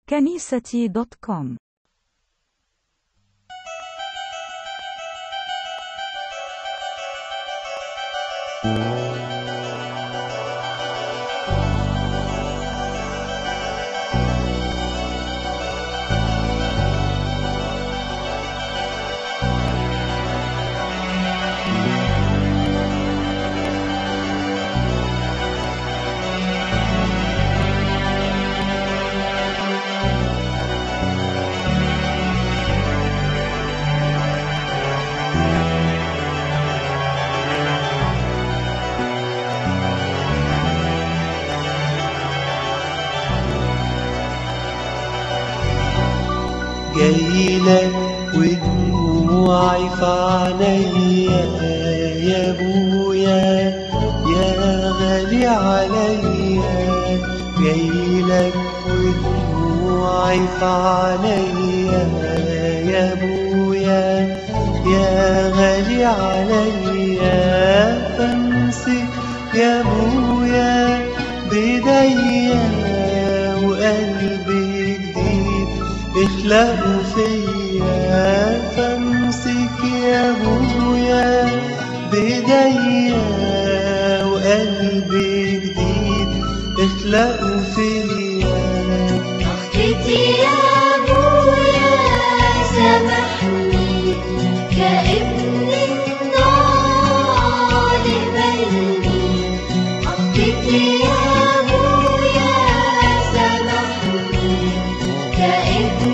كنيستي.com. جايلك ودموعي في عينيا يا ابويا يا غالي عليا. جايلك ودموعي في عينيا يا ابويا يا غالي عليا. فامسك يا ابويا بايديا وقلبي جديد اخلقوا فيا. فامسك يا ابويا بايديا وقلبي جديد اخلقوا فيا. ضحكتي يا ابويا سامحني كابن النار قبلني. ضحكتي يا ابويا سامحني كابن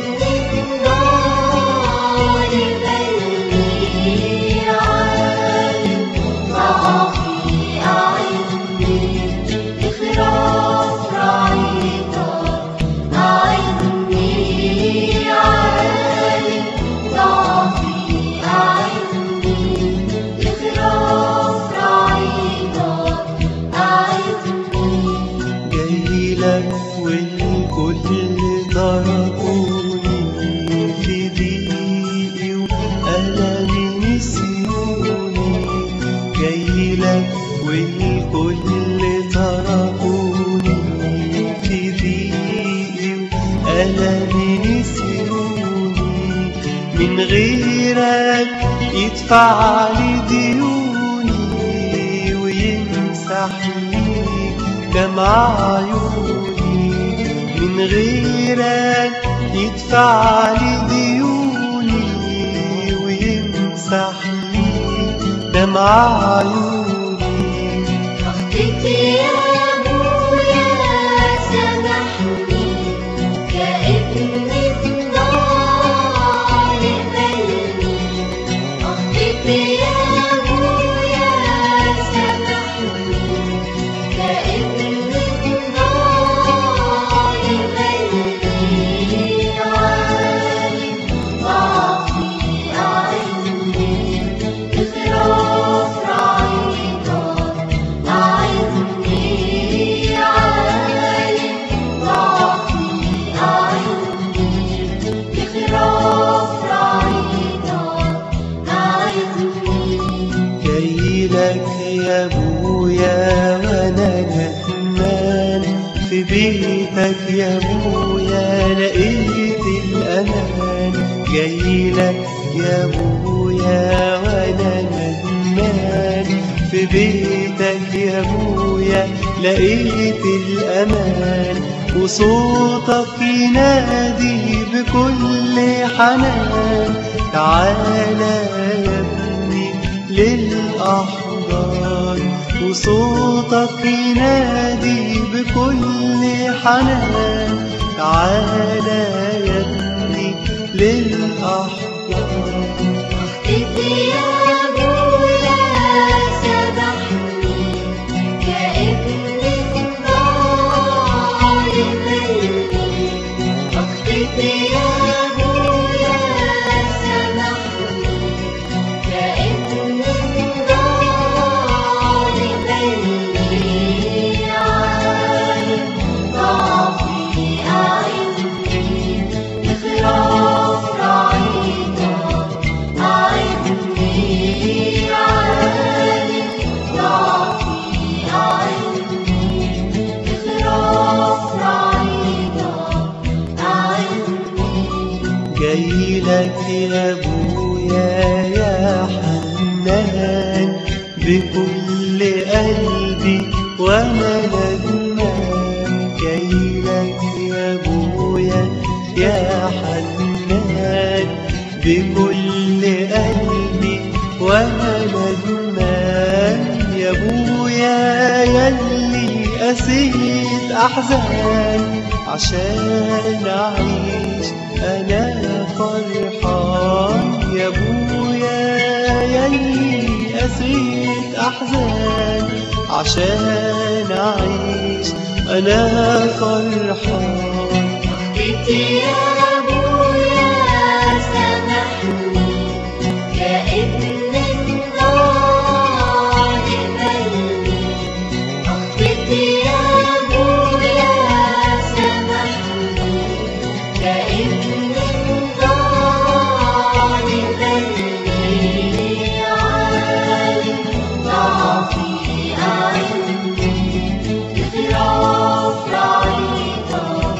والكل تركوني في ضيقي وألمي نسيوني. جايلك والكل تركوني في ضيقي وألمي نسيوني. من غيرك يدفع لي ديوني ويمسح لي دمع عيوني. من غيرك يدفع لي ديوني ويمسح لي دمع عيوني. ضحكتي يا ابويا سامحني كابن النار قبلني. ضحكتي يا ابويا سامحني كابن يا ابويا وانا ندمان في بيتك يا ابويا لقيت الامان. جايلك يا ابويا وانا ندمان في بيتك يا ابويا لقيت الامان. وصوتك ينادي بكل حنان تعالى يا ابني للأحضان. وصوتك ينادي بكل حنان تعالى يا ابني للأحضان. ضحكتي يا ابويا سامحني كابن النار قبلني. ضحكتي يا ابويا سامحني كابن النار قبلني. عالم ضعفي أعيني بخلاف رعيتك أعيني. عالم ضعفي أعيني بخلاف رعيتك جاي لك يا ابويا يا حنان بكل قلبي وانا ندمان. جاي لك يا ابويا يا حنان بكل قلبي وانا ندمان. يا ابويا يلي قسيت احزان عشان اعيش انا فرحان. يا ابويا يلي قسيت احزان عشان اعيش انا فرحان. اختي يا ابويا سامحني كأن النار ملني. اختي يا ابويا سامحني كأن النار ملني. عالم ضعفي أعني اغفراف رعيتك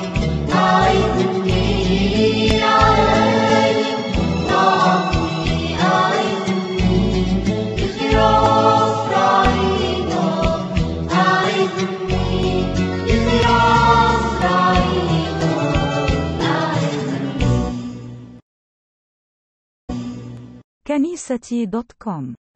أعذني. عالم ضعفي أعني اغفراف رعيتك أعذني. اغفراف رعيتك أعذني. كنيستي.com